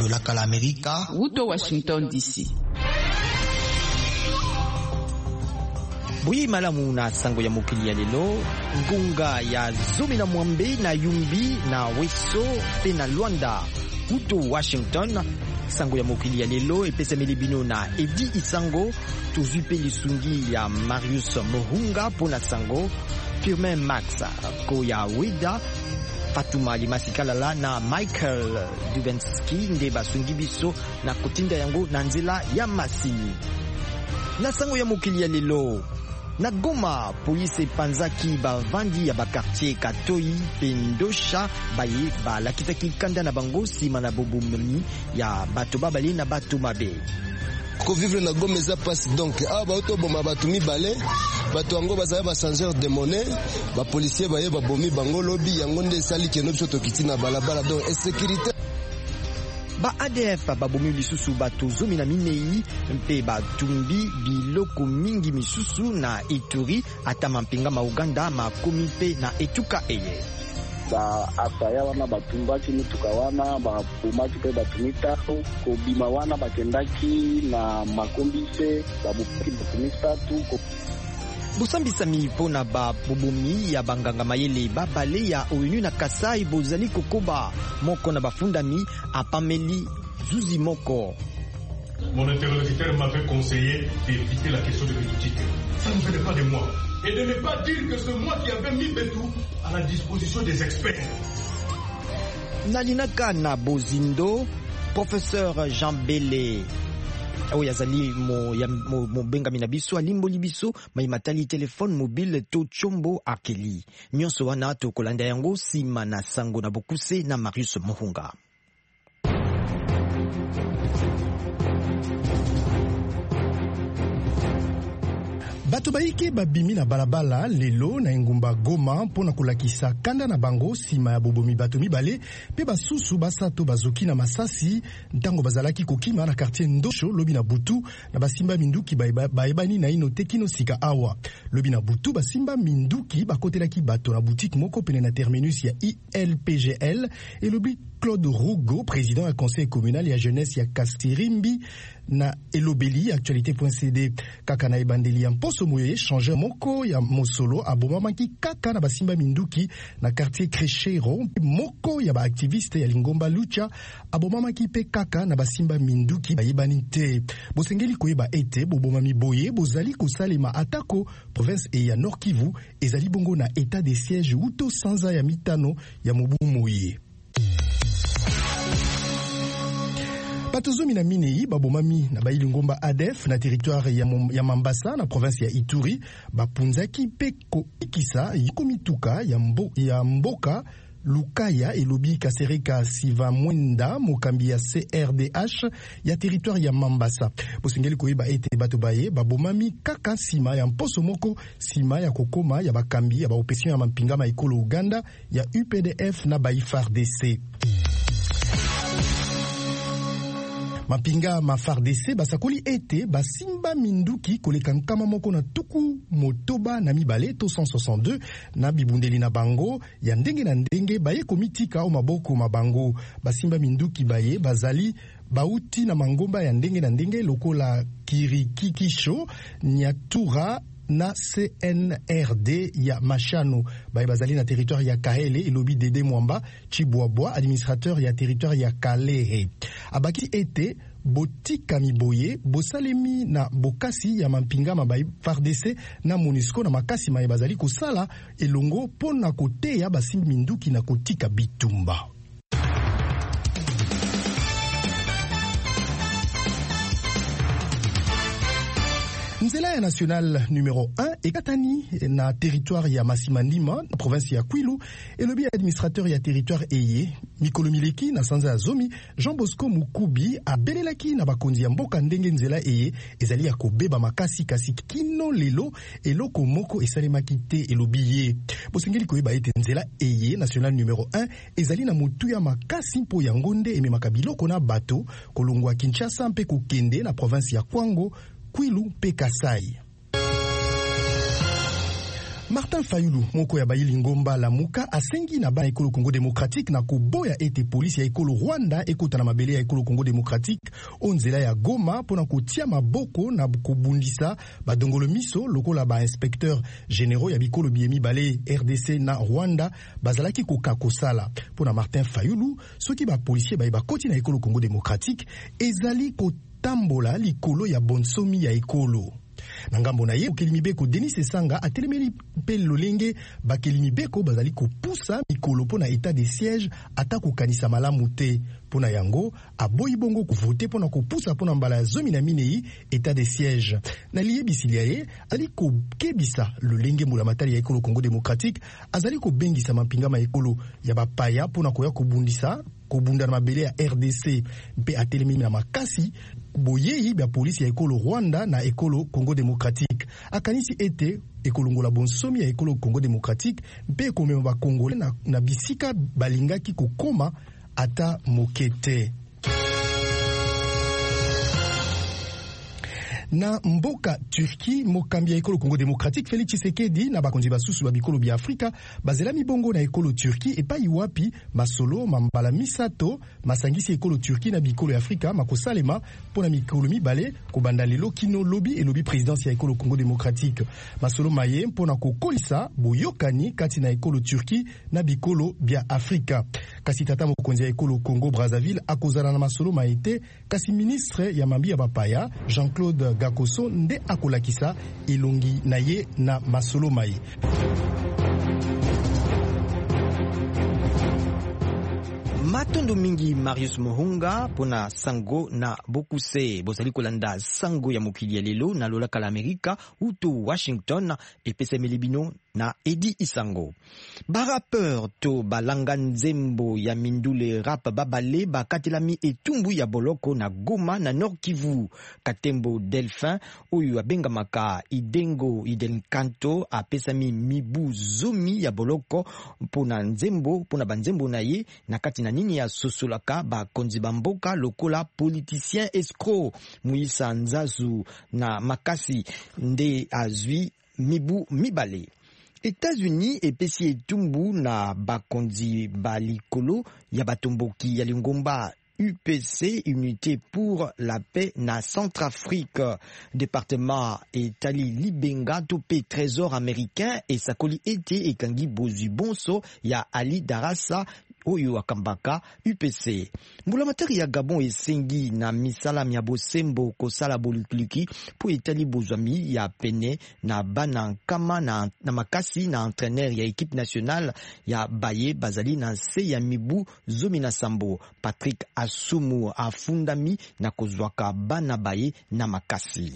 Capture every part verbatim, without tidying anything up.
de la Amerika, Wuto Washington D C. Bui malamu na sango ya mokili ya lelo, ngunga ya zomi na mwambe na yumbi na weso pe na Luanda. Wuto Washington, sango ya mokili ya lelo epesameli bino na Edi Isango, tozwi pe lisungi ya Marius Mohunga pona sango, Firmin Max ko ya Weda, Fatuma Limasikalala na Michael Dubensky nde basungi biso na kotinda yango na nzela ya masini. Na sango ya mokili ya lelo, na Goma, police panzaki bavandi ya bakartier Katoi Pendosha baye balakisaki kanda na bango sima na bobumemi ya bato babali na bato mabe. Ko vivre na Goma eza passe donc ah ba auto boma bato mibale bato yango bazaya ba changeur de monnaie ba policier baye ba bomi bango lobi yango nde sali keno biso tokiti na balabala donc insécurité. Ba A D F babomi lisusu bato zomi na minei mpe batumbi biloko mingi misusu na Ituri ata mampinga ma Uganda makomi mpe na etuka eye. Ba asaya wana batumbaki mituka wana bapumaki mpe batumita kobima wana bakendaki na makombise babupaki batumisatu. Busambisami pona ba bobomi ya banganga mayele babale ya ONU na Kasai bozali kokoba moko na bafundami apameli zuzi moko. Mon interlocuteur m'avait conseillé d'éviter la question de politique. Ça ne venait pas de moi. Et de ne pas dire que c'est moi qui avais mis Betou à la disposition des experts. Nalinaka na Bozindo, professeur Jean Bélé. Oyo azali mo ya mo, mo bengami na biso alimboli biso maimatali telefone mobile to chombo akeli. Nyonso wana to kolanda yango sima na sango na bokuse na Marius Mohunga. Bato baike babimi na balabala lelo na engumba Goma mpona kolakisa kanda na bango sima ya bobomi bato mibale pe basusu basato bazoki na masasi ntango bazalaki kokima na quartier Ndosho lobi na butu na basimba minduki baebani na ino tekino sika awa. Lobi na butu basimba minduki bakotelaki bato na boutique moko pene na terminus ya I L P G L et lobi Claude Rougo, président du conseil communal ya jeunesse ya Kastirimbi na Elobeli actualité.cd kaka na ebandeli ya mposo moye changer moko ya mosolo abomamaki kaka na basimba minduki na quartier Krechero moko ya ba activiste ya Lingomba Lucha abomamaki pe kaka na basimba minduki bayebani te. Bosengeli koyeba ete bobomami boye bozali kosalema atako province e ya Nord Kivu ezali bongo na état de siège uto sanza ya mitano ya mobu moye. Bato zomi na minei babomami na baili ngomba A D F na territoire ya, ya Mambasa na province ya Ituri bapunzaki peko ikisa yikomituka ya, mbo, ya mboka Lukaya elobi Kasereka Siva Mwenda mokambi ya C R D H ya territoire ya Mambasa. Bosengeli koyeba ete bato baye babomami kaka sima ya mposo moko sima ya kokoma ya bakambi ya baopession ya mampingama ekolo Uganda ya U P D F na ba F A R D C. Mapinga ma F A R D C basakoli ete basimba minduki koleka nkama moko na tuku motoba na mibale to cent soixante-deux na bibundeli na bango ya ndenge na ndenge baye komitika o maboko mabango. Basimba minduki baye bazali bauti na mangomba ya ndenge na ndenge lokola Kirikikisho, Nyatura na C N R D ya Machano baye bazali na territoire ya Kahele elobi Dede Mwamba Chibwabwa administrateur ya territoire ya Kalehe. Abaki ete botika miboye bosalemi na bokasi ya mampingama ba F A R D C na MONUSCO na makasi maye bazali kosala elongo pona koteya basimbi minduki na kotika bitumba. Nzela ya national numéro un ekatani na territoire ya Masimandima na province ya Kwilu elobi administrateur ya territoire eye Mikolo Mileki na sanza ya zomi Jean Bosco Mukubi abelelaki na bakonzi ya mboka ndenge nzela eye ezali ya kobeba makasi kasi kino lelo eloko moko esalemaki te elobi ye. Bosengeli koyeba ete nzela eye national numéro un ezali na motu ya makasi mpo ya ngonde ememaka biloko na bato kolongwa Kinshasa mpe kokende na province ya Kwango Kwilu pe Kasai. Martin Fayulu moko ya bayili ngomba la muka asengi na bana ekolo Congo Démocratique na koboya ete polisi ya ekolo Rwanda ekota na mabele ya ekolo Congo Démocratique onzela ya Goma pona kotia maboko na kobundisa badongolo miso lokola ba inspecteur généraux ya bikolo biemi bale R D C na Rwanda bazalaki koka kosala pona Martin Fayulu soki ba policier ba bakoti na ekolo Congo Démocratique ezali kotambola likolo ya bonsomi ya ekolo. Nangambo na ye Okelimibeko Denis Esanga atelemeli pe lolenge bakelimibeko bazali kopusa mikolo pona état de siège ata kokanisa malamu te pona yango aboyi bongo kuvote pona kopusa pona mbala ya zomi na minei état de siège na liyebisilia ye ali kokebisa lolenge mbula matali ya ekolo Congo Démocratique azali kobengisa mampinga ma ekolo ya bapaya pona koya kobundisa kobunda na mabele ya R D C mpe atelemi na makasi boyeyi bya polisi ya ekolo Rwanda na ekolo Congo Démocratique akanisi ete ekolongola bonsomi ya ekolo Congo Démocratique mpe komema bakongole na, na bisika balingaki kokoma ata mokete. Na mboka Turki mokambi ya ekolo Congo Démocratique Félix Tshisekedi na bakonzi basusu babikolo bya Afrika bazela mibongo na ekolo Turki epai wapi masolo mambala misato masangisi ekolo Turki na bikolo ya Afrika makosalema pona mikolo mibale kobanda lelo kino lobby et lobby présidence ya ekolo Congo Démocratique masolo maye pona kokolisa boyokani kati na ekolo Turki na bikolo bya Afrika kasi tata mokonzi ya ekolo Congo Brazzaville akozala na masolo maite kasi ministre ya mambi ya bapaya Jean-Claude Gakoso nde akolakisa elongi na ye na masolo mai. Matondo mingi Marius Mohunga pona sango na bokuse bozali kolanda sango ya mokili ya lelo na lola kala Amerika uto Washington epesa melibino na Edi Isango. Barapeur to balanga nzembo ya mindule rap babale bakatelami etumbu ya boloko na Goma na Nord Kivu. Katembo Delphin oyo abengamaka Idengo Idenkanto apesami mibu zomi ya boloko pona nzembo pona banzembo na ye na kati na nini ya sosolaka bakonzi bamboka lokola politicien escroc Muisa Nzazu na makasi nde azwi mibu mibale. États-Unis epesi etumbu na bakonzi balikolo ya batomboki ya lingomba U P C, Unité pour la paix na Centrafrique, département etali libenga tope trésor américain et sakoli ete ekangi bozwi bonso ya Ali Darassa oyo akambaka U P C. Mbula matari ya Gabon esengi na misala ya bosembo kosala boliki po etali bozwami ya pene na bana kama na, na makasi na entraîneur ya équipe nationale ya Baye bazali na se ya mibu zomi na sambo. Patrick Asumu afundami na kozwaka bana Baye na makasi.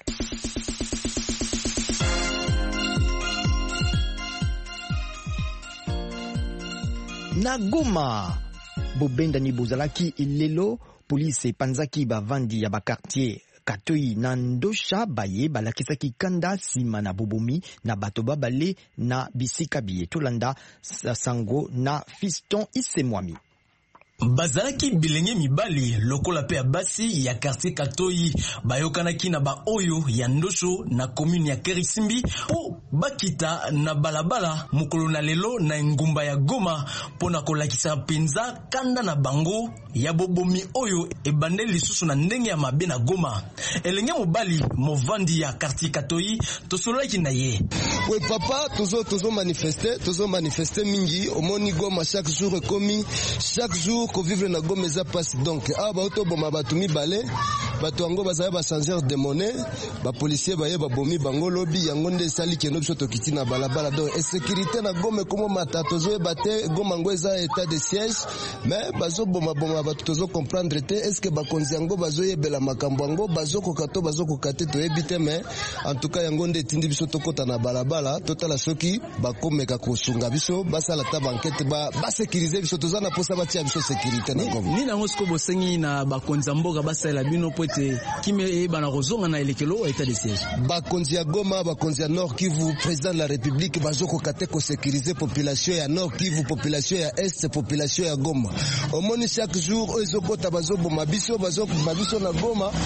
Na Goma bobenda ni bozalaki lelo police panzaki bavandi ya bakartier Katoi na Ndosha Baye balakisaki kanda sima na bobomi na bato babale na bisika biye tolanda sango na Fiston Isemwami. Bazalaki bilenge mibali lokola pe ya basi ya quartier Katoi bayokanaki na ba oyo ya Ndosho na commune ya Kerisimbi po bakita na balabala mokolo na lelo na ngumba ya Goma pona kolakisa penza kanda na bango ya bobomi oyo ebande lisusu na ndenge ya mabe na Goma. Elenge mobali movandi ya quartier Katoi tosolaki na ye. Oui papa tozo tozo manifester tozo manifester mingi omoni Goma chaque jour ekomi chaque jour ko vivre na Goma eza passe donc ah ba auto boma batu mibale bato yango bazaya ba changer de monnaie ba policier baye ba bomi bango lobby yango nde sali keno biso tokiti na balabala donc et sécurité na Goma komo matato zo bate Goma ngo eza état de siège mais bazo boma boma bato tozo comprendre te est-ce que ba konzi yango bazo yebela makambo yango bazo kokato bazo kokate to ebite mais en tout cas yango nde tindi biso tokota na balabala totala soki ba komeka kosunga biso basala ta banquette ba ba sécuriser biso tozana posa batia biso sécurité na Goma ni na ngosko bosengi na bakonza mboka basala bino poete kime bana rozonga na elekelo état de siège bakonzi ya Goma bakonzi ya Nord Kivu président de la République bazoko kate ko sécuriser population ya Nord Kivu population ya Est population ya Goma omoni chaque jour ezokota bazoboma biso bazoboma biso na Goma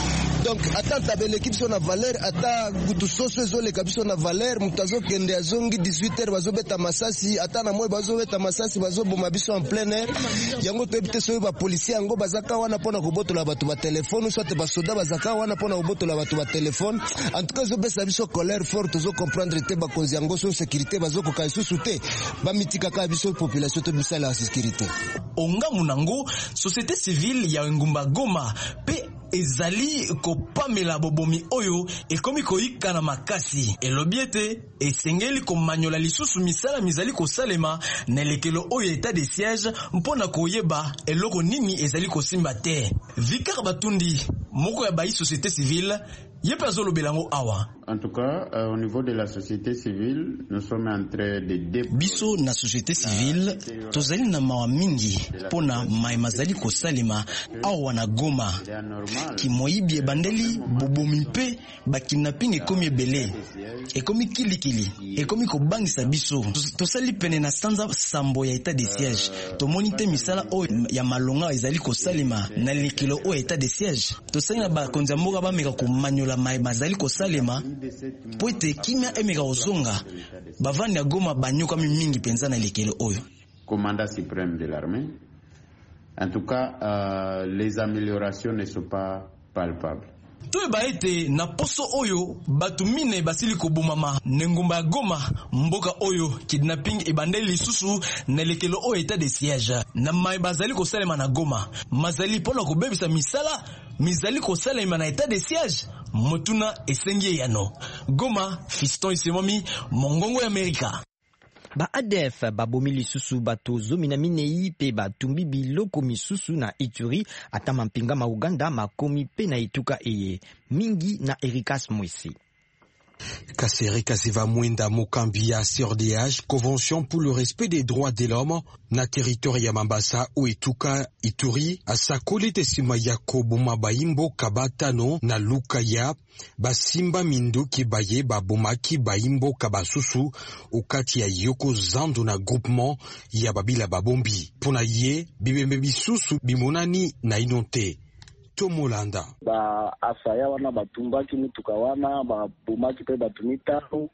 donc atanta bel équipe sur na valeur ata gutu soso ezole kabiso na valeur mutazo kende azongi dix-huit heures bazobeta masasi ata na moyo bazobeta masasi bazoboma biso en plein air yango tebite so ba policier yango bazaka wana pona kobotola bato ba téléphone soit ba soda bazaka wana pona kobotola bato ba téléphone en tout cas zo besa biso colère forte zo comprendre te ba konzi yango so sécurité bazoko ka isusu te ba mitika ka biso population to bisala sécurité onga munango société civile ya Ngumba Goma pe ezali kopamela bobomi oyo ekomi koyika na makasi elobiete esengeli komanyola lisusu misala mizali kosalema na lekelo oyo état de siège mpona koyeba eloko nini ezali kosimba te. Vicar Batundi moko ya bayi société civile yepa zolo belango awa. En tout cas, euh, au niveau de la société civile, nous sommes en train de déployer. Biso na société civile, tozali na mawa mingi pona mai mazali kosalema awa na Goma. Ki moyibi ebandeli bobomi mpe bakidnapping ekomi ebele. Ekomi kilikili, ekomi kobangisa biso. Tosali pene na sanza sambo ya état de siège. Tomoni te misala oyo ya malonga ezali kosalema na lekelo oyo état de siège. Tosali na bakonzi ya mboka bameka komanyola mai mazali kosalema po ete kimia emeka ozonga bavandi ya Goma banyoka mingi penza na lekelo oyo. Commandant suprême de l'armée. En tout cas, euh, les améliorations ne sont pas palpables. Toe baete na poso oyo batu mine basili kobumama Ngumba Goma mboka oyo kidnapping ebandeli lisusu na lekelo oyo état de siège na mai bazali kosalema na Goma mazali pona kobebisa misala mizali kosalema na état de siège motuna esengi yano. Goma, Fiston Isemami, Mongongo ya Amerika. Ba A D F babomi lisusu bato zomi na minei pe batumbi biloko misusu na Ituri ata mampinga ma Uganda makomi pe na etuka eye mingi na Erikas Mwesi. Kasere Kaseva Mwenda Mokambi ya C R D H, Convention pour le respect des droits de l'homme na territoire ya Mambasa ou Etuka Ituri asakoli tesima ya kobuma baimbo kabatano na Lukaya basimba minduki baye babomaki baimbo kabasusu ukati ya yoko zando na groupement ya babila babombi pona ye bibembe bisusu bimonani na inonte. Tomolanda ba asaya wana batumbaki mutuka wana babomaki pe batumitaho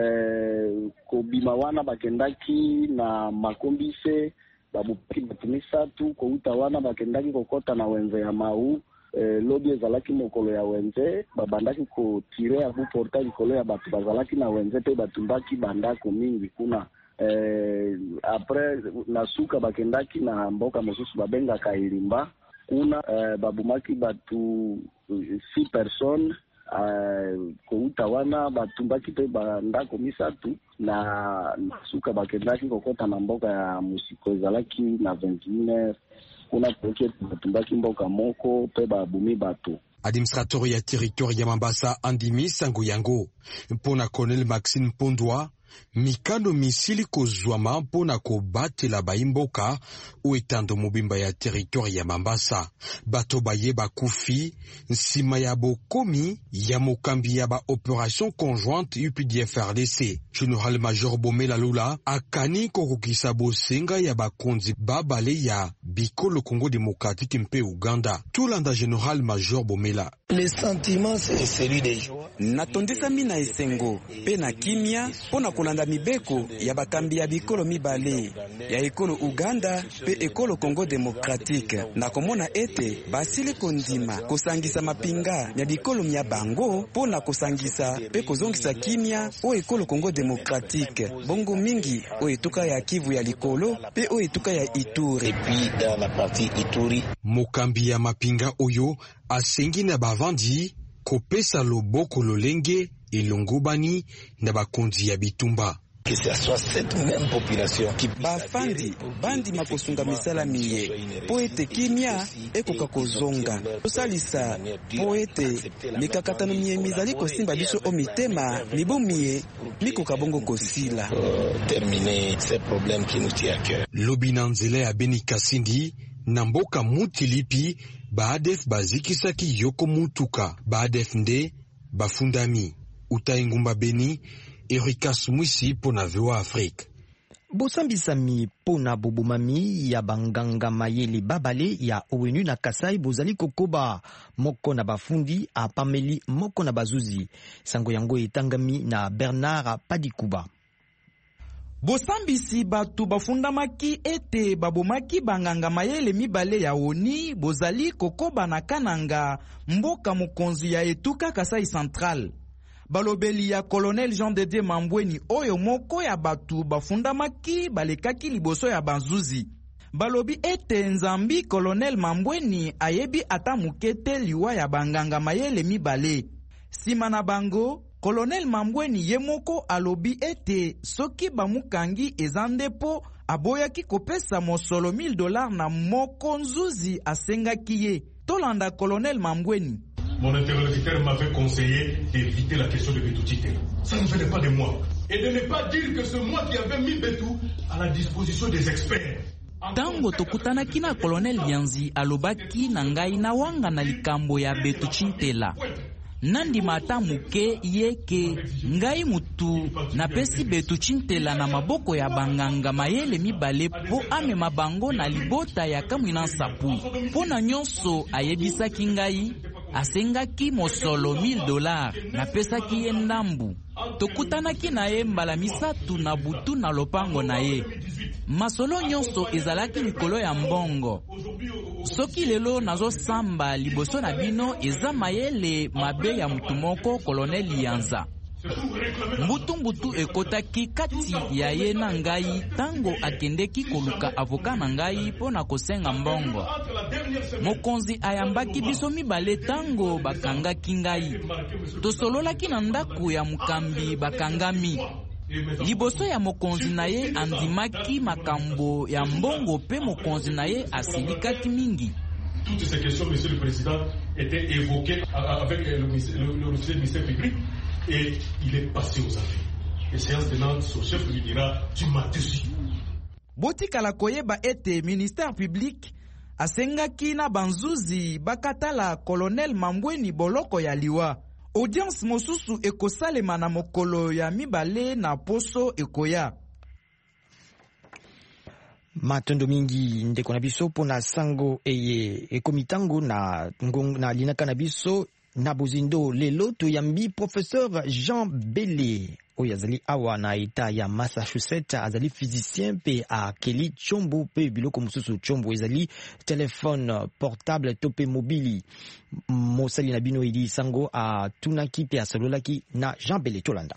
eh kobima wana bakendaki na makombise babupaki batumisatu ko utawana bakendaki kokota na wenze ya mau eh, lobi ezalaki mokolo ya wenze babandaki ko tire ya bu portail kolo ya batu bazalaki na wenze pe batumbaki bandako mingi kuna eh après nasuka bakendaki na mboka mosusu babenga Kailimba kuna uh, babumaki batu six personnes uh, kouta wana batumbaki pe bandako misatu na suka bakendaki kokota na mboka ya musiko ezalaki na vingt et une heures kuna poke batumbaki mboka moko pe babumi batu. Administrateur ya territoire ya Mambasa andimi sango yango mpona Colonel Maxime Pondwa mikano misili kozwama mpona kobatela baimboka o etando mobimba ya territoire ya Mambasa bato baye bakufi nsima ya bokomi ya mokambi ya ba opération conjointe U P D F R D C. General Major Bomela Lula akani kokokisa bosenga ya bakonzi babale ya bikolo Congo démocratique mpe Uganda. Tulanda General Major Bomela. Le sentiment c'est celui des joie. Natondisa mina esengo pe na kimia pona kolanda mibeko ya bakambi ya bikolo mibale ya ekolo Uganda pe ekolo Congo démocratique na komona ete basili kondima kosangisa mapinga ya bikolo mya bango pona kosangisa pe kozongisa kimia o ekolo Congo démocratique bongo mingi o etuka ya Kivu ya likolo pe o etuka ya Ituri et puis dans la partie Ituri mokambi ya mapinga oyo asengi na bavandi kopesa loboko lolenge elongobani na bakonzi ya bitumba. Que ce soit cette même population qui bafandi bandi makosunga misala miye poete kimia ekoka kozonga tosalisa poete mikakatano miye mizali kosimba biso o mitema mibomiye mikoka bongo kosila terminer ces problèmes qui nous tient à cœur. Lobina nzela ya Beni Kasindi na mboka Mutilipi baadef bazikisaki yoko mutuka baadef nde bafundami uta Ngumba Beni Erikas Mwisi pona V O A Afrique. Bosambisami pona bobomami ya banganga mayele babale ya ONU na Kasai bozali kokoba moko na bafundi apameli moko na bazuzi. Sango yango etangami na Bernard Padikuba. Bosambisi batu bafundamaki ete babomaki banganga mayele mibale ya oni bozali kokoba na kananga mboka mokonzi ya etuka Kasai Central. Balobeli ya Colonel Jean de Dieu Mambweni oyo moko ya batu bafundamaki balekaki liboso ya banzuzi. Balobi ete nzambi Colonel Mambweni ayebi ata mukete liwa ya banganga mayele mibale. Sima na bango, Colonel Mambweni ye moko alobi ete soki bamukangi ezandepo aboyaki kopesa mosolo mille dollars na moko nzuzi asengaki ye. Tolanda Colonel Mambweni. Mon interlocuteur m'avait conseillé d'éviter la question de Bétou Tite. Ça ne venait pas de moi. Et de ne pas dire que c'est moi qui avais mis Bétou à la disposition des experts. Tango tokutanaki na Colonel Yanzi alobaki na ngai na wanga na likambo ya Bétou Chintela. Nandi mata muke yeke ngai mutu na pesi Bétou Chintela na maboko ya banganga mayele mibale po ame mabango na libota ya kamwina sapu. Po na nyonso ayebisaki ngai asengaki mosolo mille dollars na pesaki ye ndambu. Tokutanaki na ye mbala misatu na butu na lopango na ye. Masolo nyonso ezalaki likolo ya mbongo. Soki lelo nazo samba liboso na bino eza mayele mabe ya mutu moko Colonel Yanza. Mbutu mbutu ekotaki kati ya ye na ngai tango akendeki koluka avoka na ngai pona kosenga mbongo. Mokonzi ayambaki biso mibale tango bakangaki ngai. Tosololaki na ndaku ya mukambi bakangami. Liboso ya mokonzi na ye andimaki makambo ya mbongo pe mokonzi na ye asilikaki mingi. Toutes ces questions, Monsieur le Président, étaient évoquées avec le ministère public et il est passé aux affaires. Et séance tenante, son chef lui dira, tu m'as déçu. Botikala koyeba ete ministère public asengaki na banzuzi bakatala Colonel Mambweni boloko ya liwa. Audience mosusu ekosalema na mokolo ya mibale na poso ekoya. Matondo mingi ndeko na biso pona sango eye ekomitango na ngong na linaka na biso na bozindo lelo toyambi professeur Jean Bele oyo azali awa na eta ya Massachusetts azali physicien pe a Kelly Chombo pe biloko mususu Chombo ezali téléphone portable to pe mobili mosali na bino idi sango a tunaki pe asololaki na Jean Bele tolanda.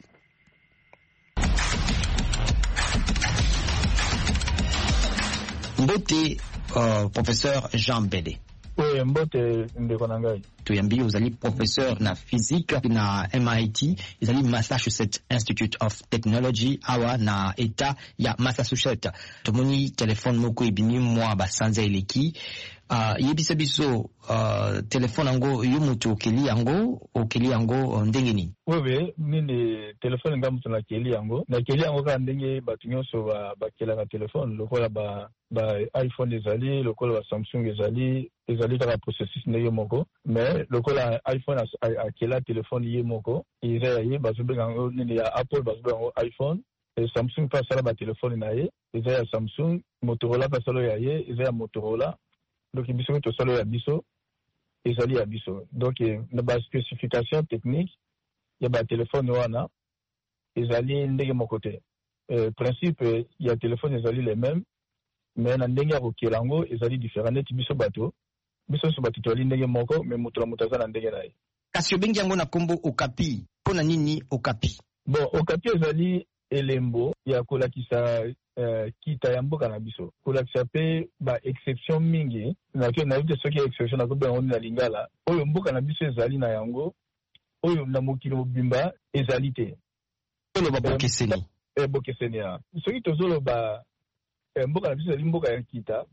Mbote uh, professeur Jean Bele. Oui, mbote ndeko na ngai. Tuyambi uzali professeur na physique na M I T, uzali Massachusetts Institute of Technology awa na eta ya Massachusetts. Tomoni telefone moko ebimi mwa basanza eleki. Uh, yebisa biso uh, telefone yango yo mutu okeli yango okeli yango ndenge nini? Wewe nini telefone nga mutu na keli yango na keli yango ka ndenge batu nyonso ba bakela ka telefone lokola ba ba iPhone ezali lokola ba Samsung ezali ezali kaka processus ndenge moko mais lokola iPhone akela telefone ye moko eza ye bazobenga yango nini ya Apple bazobenga yango iPhone et Samsung pa sala ba telefone na ye eza ya Samsung, Motorola pa sala ya ye eza ya Motorola. Donc biso to solo ya biso ezali ya biso. Donc na ba spécification technique ya ba téléphone wana ezali ndenge moko te. Euh principe ya téléphone ezali les mêmes mais na ndenge ya kokelango ezali différent net biso bato. Biso so bato to ndenge moko mais mutu la mutaza na ndenge naye. Kasi bengi yango na kombo Okapi. Pona nini Okapi? Bon, Okapi ezali elembo ya kolakisa Uh, kita ya mboka na biso kolakisa pe ba exception mingi na ke na yote soki exception na kobe ngoni na lingala oyo mboka na biso ezali na yango oyo na mokili mobimba ezali te oyo ba bokeseni eh bokeseni ya soki tozolo ba eh, mboka na biso ezali mboka ya kita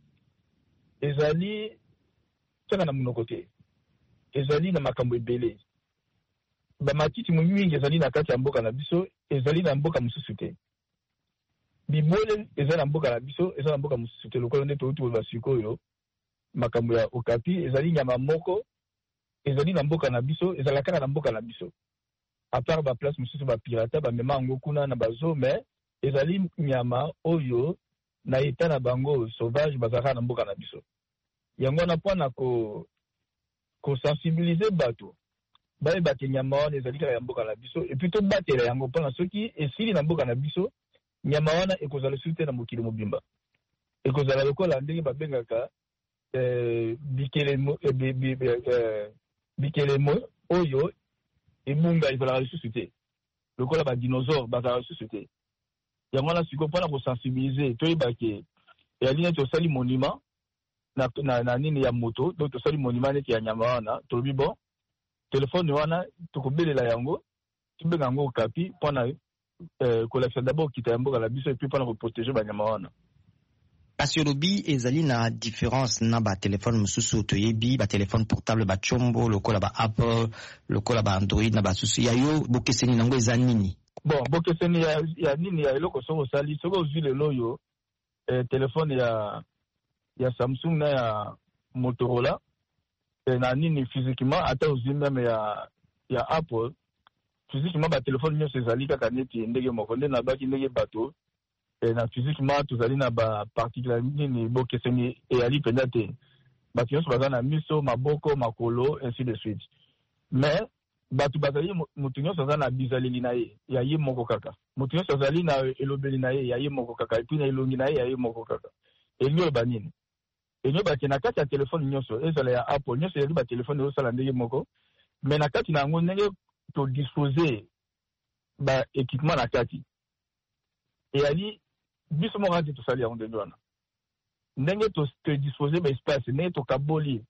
ezali tsaka na munoko te ezali na makambo ebele ba matiti mingi ezali na kati ya mboka na biso ezali na mboka mususu te. Bibole eza na mboka na biso eza na mboka mususu te lokola nde toutu ba sikoyo makambo ya Okapi ezali nyama moko ezali na mboka na biso ezala kaka na mboka na biso à part ba place mususu ba pirata ba mema ngo kuna na bazo mais ezali nyama oyo na eta na bango sauvage bazaka na mboka na biso. Yango na pona ko ko sensibiliser bato baye bate nyama wana ezali kaka ya mboka na biso et plutôt batela yango pona soki esili na mboka na biso nyama wana ekozala sute na mokili mobimba ekozala lokola ndenge babengaka eh, bikelemo eh, bikelemo oyo ebunga ezalaka lisusu te lokola ba dinosaure bazala lisusu te. Yango na siko mpona kosensibiliser toyebake eyali neti osali monument na, na, na nini ya moto donc tosali monument neti ya nyama wana tolobi bon telefone wana tokobelela yango tobenga yango okapi mpona eh, kolakisa d'abord kita ya mboka na biso epuis mpona koprotéger banyama wana. Kasi olobi ezali na différence na ba téléphone mususu toyebi ba téléphone portable ba chombo lokola ba Apple lokola ba Android na ba susu ya yo bokeseni nango eza nini? Bon bokeseni ya, ya nini ya eloko soko sali soko ozwi lelo yo eh, téléphone ya ya Samsung na ya Motorola eh, na nini physiquement ata ozwi même ya ya Apple physiquement ba téléphone nyonso ezali kaka neti ndenge moko nde na baki ndenge bato et na physiquement tozali na ba particularité nini bokeseni eyali penza te bato nyonso baza na miso maboko makolo ainsi de suite mais bato bazali moto nyonso aza na bizaleli na ye ya ye moko kaka moto nyonso azali na elobeli na ye ya ye moko kaka epuis na elongi na ye ya ye moko kaka elingi oloba nini elingi olobake na kati ya telefone nyonso ezala ya Apple nyonso ezali batelefone ezosala ndenge moko mais na kati na yango ndenge todispose ba équipement na kati eyali biso moko ati tosali yango ndenge wana ndenge todispose ba espace ndenge tokaboli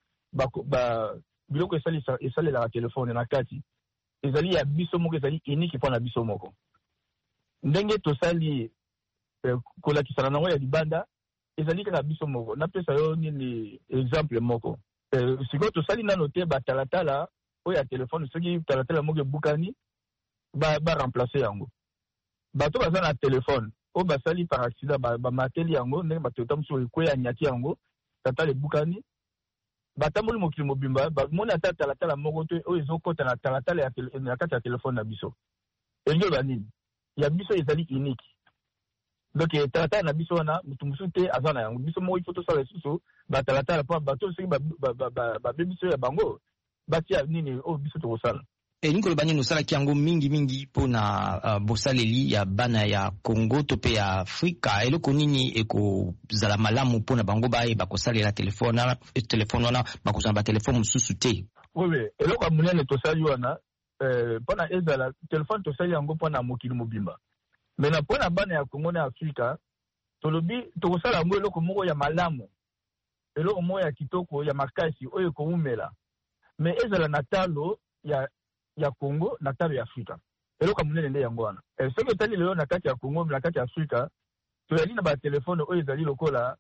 biloko esalelaka telefone na kati ezali ya biso moko ezali unique mpona biso moko ndenge tosali eh, kolakisana nango ya libanda ezali kaka biso moko napesa yo nini exemple moko eh, sikoyo tosali nano te batalatala oyo ya telefone soki talatala moko ebukani baremplace ba yango bato baza na telefone oyo basali par accident bamateli yango ndenge batota mosusu ekweya nyati yango tatala ebukani batamboli mokili mobimba bamoni ata talatala moko te oyo ezokota na talatala na kati ya telefone na biso elingi oloba nini ya biso ezali unique donc talatala na biso wana motu mosusu te aza na yango biso moko ifo tosala lisusu batalatala mpo bato soki babebiso ya bango batia nini oyo biso tokosala. elingi oloba nini osalaki yango mingimingi mpona uh, bosaleli ya bana ya Congo to mpe ya Afrika eloko nini ekozala malamu mpona bango bayeba kosalela telefone telefone wana bakozala batelefone mosusu te? Oui, eloko ya monene tosali wana mpona ezala telefone tosali yango mpona mokili mobimba mais na mpona bana ya Congo na Afrika tolobi tokosala yango eloko moko ya malamu eloko moko ya kitoko ya makasi oyo ekoumela mais ezala na talo ya ya Congo na talo ya Afrika eloko munene nde yango wana e, soki otali lelo na kati ya Congo na kati ya Afrika toyali na batelefone oyo ezali lokola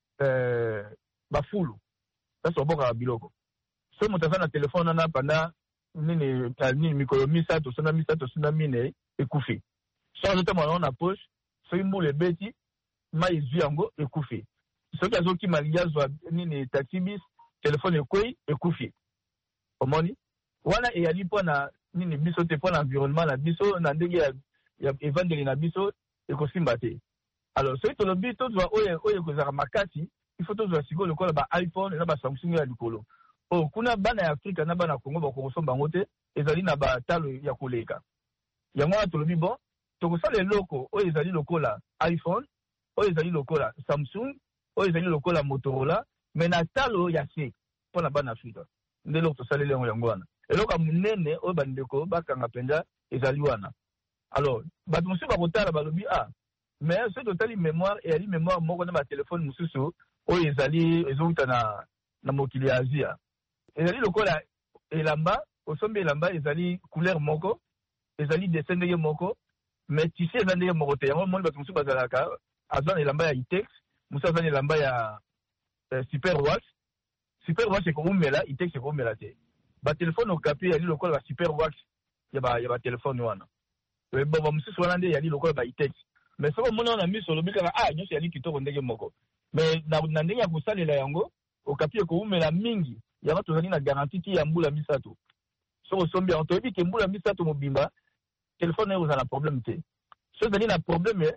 eh, bafulu kasi oboka biloko so moto aza na telefone wana panda nini, nini mikolo misato sona misato sona mine ekufi so azotama nango na poche soki mbula ebeti mai ezwi yango ekufi soki azokima liazwa nini taxi bis telefone ekwei ekufi omoni wana eyali mpona nini biso te mpona environnement na biso na ndenge ya, ya evangeli na biso ekosimba te. Alors soki tolobi tozwa oyo oyo ekozala makasi ifo tozwa sikoyo lokola ba iPhone na ba Samsung ya likolo o kuna bana ya Afrika na bana Congo bakokosomba yango te ezali na batalo ya koleka yango wana tolobi bon tokosala eloko oyo ezali lokola iPhone oyo ezali lokola Samsung oyo ezali lokola Motorola mais na talo ya se mpona bana Afrika nde eloko tosaleli yango yango wana eloko ya monene oyo bandeko bakanga mpenza ezali wana. Alors bato mosusu bakotala balobi ah mais soki totali mémoire eyali mémoire moko na batelefone mosusu oyo ezali ezowuta na, na mokili ya Asia ezali lokola elamba osombi elamba ezali couleur moko ezali dessin ndenge moko mais tisi eza ndenge moko te yango moni bato mosusu bazalaka aza na elamba ya Itex mosusu aza na elamba ya eh, Super Watch Super Watch ekoumela Itex ekoumela te batelefone okapi yali lokola ba Super Watch ya ba ya batelefone wana bo ba mosusu wana nde yali lokola ba Itex mais soko mona na miso lobi kaka ah nyonso yali kitoko ndenge moko mais na, na ndenge ya kosalela yango okapi ekoumela mingi yango tozali na garantie ti ya mbula misato soko sombi yango toyebi ke mbula misato mobimba telefone ekozala na problème te so ezali na problème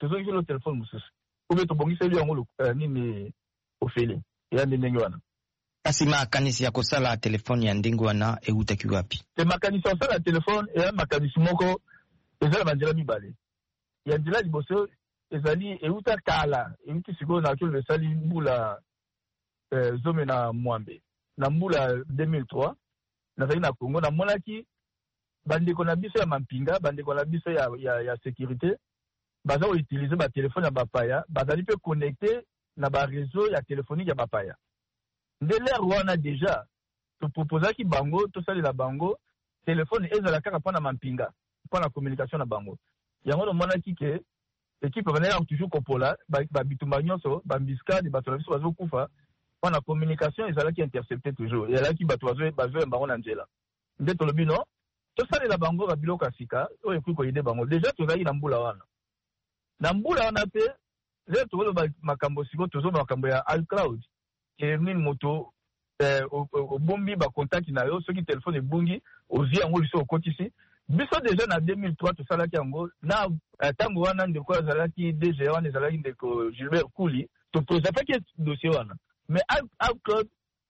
tozongi lo telefone mususu ube tobongiseli yango nini ofele ya ndenge wana. Kasi makanisi ya kosala telefone ya ndenge wana eutaki wapi? Te makanisi ya kosala telefone ya makanisi moko ezala banzela mibale. Ya nzela liboso ezali euta kala euti sikoyo na kilo esali mbula eh, zome na mwambe na mbula deux mille trois nazali na Congo na monaki bandeko na biso ya mampinga bandeko na biso ya ya, ya sécurité baza ko utiliser ba telefone ya bapaya bazali pe connecter na ba réseau ya téléphonique ya bapaya. Ndele wana déjà to proposer ki bango to sali la bango téléphone ezala kaka pona mampinga pona communication na bango. Yango no monaki ke équipe banaya toujours kopola ba bitumba nyonso ba mbiskadi bato na biso bazo kufa pona communication ezala ki intercepter toujours ezala ki bato bazo bazo bango na nzela. Nde to lobino to sali la bango ba biloko afika o ekuko ko ide bango déjà to zali na mbula wana. Na mbula wana pe leo to ba makambo siko to zo makambo ya iCloud ke min moto eh o bombi ba contact na yo soki téléphone ebungi ozi yango liso okotisi biso déjà na deux mille trois to salaki yango na tango wana ndeko azalaki D G wana ezalaki ndeko Gilbert Kouli to posa pas que dossier wana mais iCloud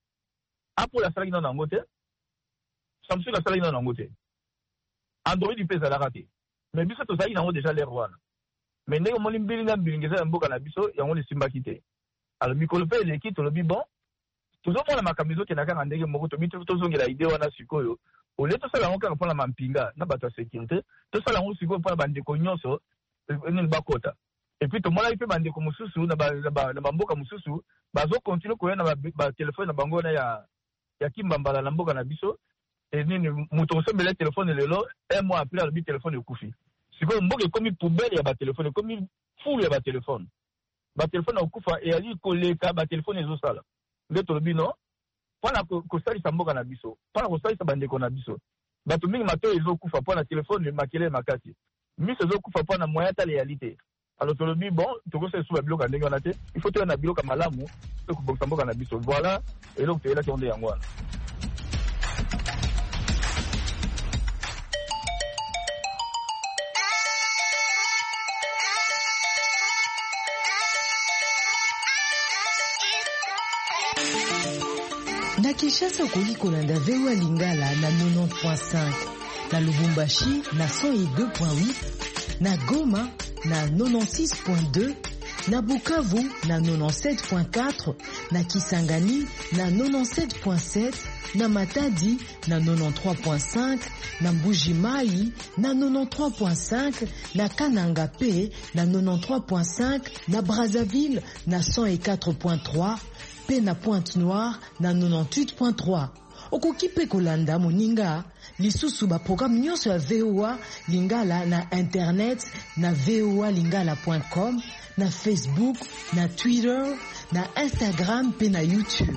Apple asalaki na nango te Samsung asalaki na nango te Android pe ezalaka te mais biso to zali nango déjà l'air wana mais ndeko moni mbilinga mbilingeza mboka na biso yango lisimbaki te. Alors mikolo pe leki to lobi bon tozomona makambo ke nakanga ndenge moko to bitu tozongela idée wana sikoyo au lieu to sala ngo kaka pona mampinga na bato ya sécurité to sala ngo sikoyo pona bandeko nyonso nini bakota et puis to mona ipe bandeko mususu na ba na mboka mususu bazo continue ko na ba téléphone na bango na ya ya kimbambala na mboka na biso et nini muto sombele téléphone lelo un mois après le téléphone ekufi sikoyo mboka komi poubelle ya ba téléphone komi foule ya ba téléphone ba téléphone okufa et ali koleka ba téléphone ezosala nde to bino pona ko sali samboka na biso pona ko sali bandeko na biso bato mingi mato ezokufa pona téléphone makele makati miso ezokufa pona moya ta réalité. Alors to lobi bon to ko se suba biloko ndenge wana te il faut to na biloko malamu to ko samboka na biso voilà et donc to ela ki onde yango wana. Na Kinshasa okoli kolanda V O A Lingala na quatre-vingt-dix point cinq, na Lubumbashi na cent deux point huit, na Goma na quatre-vingt-six point deux, na Bukavu na quatre-vingt-dix-sept point quatre, na Kisangani na quatre-vingt-dix-sept point sept, na Matadi na quatre-vingt-treize point cinq, na Mbuji-Mayi na quatre-vingt-treize point cinq, na Kananga P na quatre-vingt-treize point cinq, na Brazzaville na cent quatre point trois, pe na Pointe-Noire na quatre-vingt-dix-huit point trois. Okoki pe kolanda moninga lisusu ba programme nyonso ya V O A Lingala na internet na v o a lingala point com, na Facebook, na Twitter, na Instagram pe na YouTube.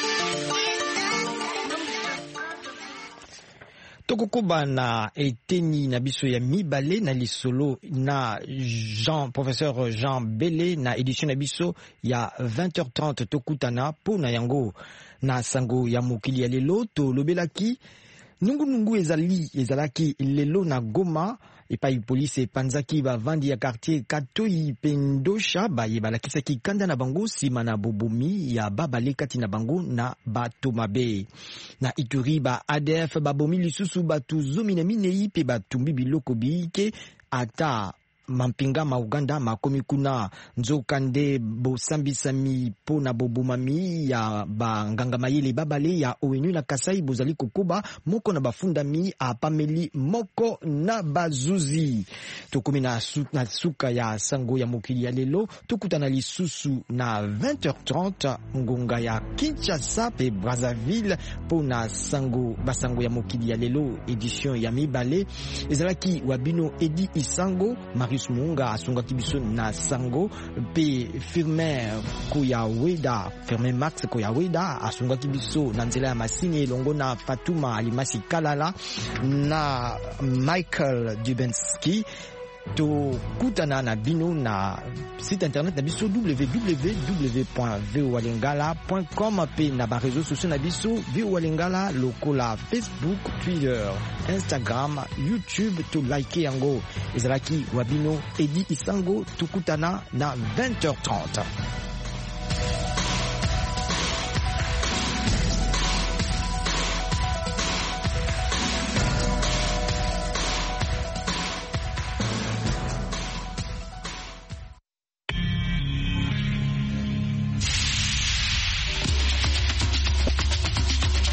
Tokokuba na eteni na biso ya mibale na lisolo na Jean professeur Jean Bele na édition na biso ya vingt heures trente tokutana po na yango na sango ya mokili ya lelo to lobelaki nungu nungu ezali ezalaki lelo na Goma epai police epanzaki bavandi ya quartier Katoi Pendosha baye balakisaki kanda na bango sima na bobomi ya babale kati na bango na bato mabe. Na Ituri ba A D F babomi lisusu batu zomi na minei pe batumbi biloko biike ata mampinga ma Uganda makomi kuna nzokande bosambisami po na bobumami ya banganga mayele babale ya O N U na Kasai bozali kokoba moko na bafundami apameli moko na bazuzi. Tokomi na, su, na suka ya sango ya mokili ya lelo tokutana lisusu na vingt heures trente ngonga ya Kinshasa pe Brazzaville po na sango basango ya mokili ya lelo edition ya mibale ezalaki wabino Edi Isango Marius Munga asunga kibiso na sango pe Firmin Koyaweda Firmin Max Koyaweda asunga kibiso na nzela ya masini elongo na Fatuma Alimasi Kalala na Michael Dubenski tokutana na bino na site internet na biso w w w point voa lingala point com pe na ba réseaux sociaux na biso voa lingala lokola Facebook, Twitter, Instagram, YouTube to like yango. Ezalaki wabino Edi Isango, tukutana na vingt heures trente.